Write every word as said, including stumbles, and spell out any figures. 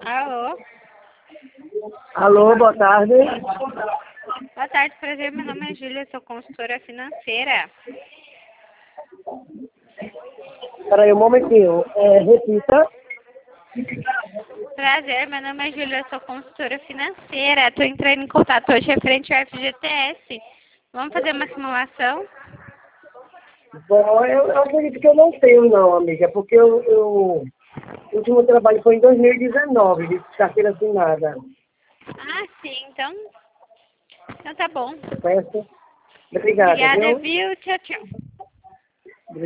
Alô? Alô, boa tarde. Boa tarde, prazer. Meu nome é Júlia, sou consultora financeira. Peraí, um momentinho. É, repita. Prazer, meu nome é Júlia, sou consultora financeira. Estou entrando em contato hoje referente ao F G T S. Vamos fazer uma simulação? Bom, eu, eu acredito que eu não tenho não, amiga, porque eu, eu, o último trabalho foi em dois mil e dezenove, de carteira assinada. Ah, sim, então, então tá bom. Certo? Obrigada, Obrigada, viu? viu? Tchau, tchau.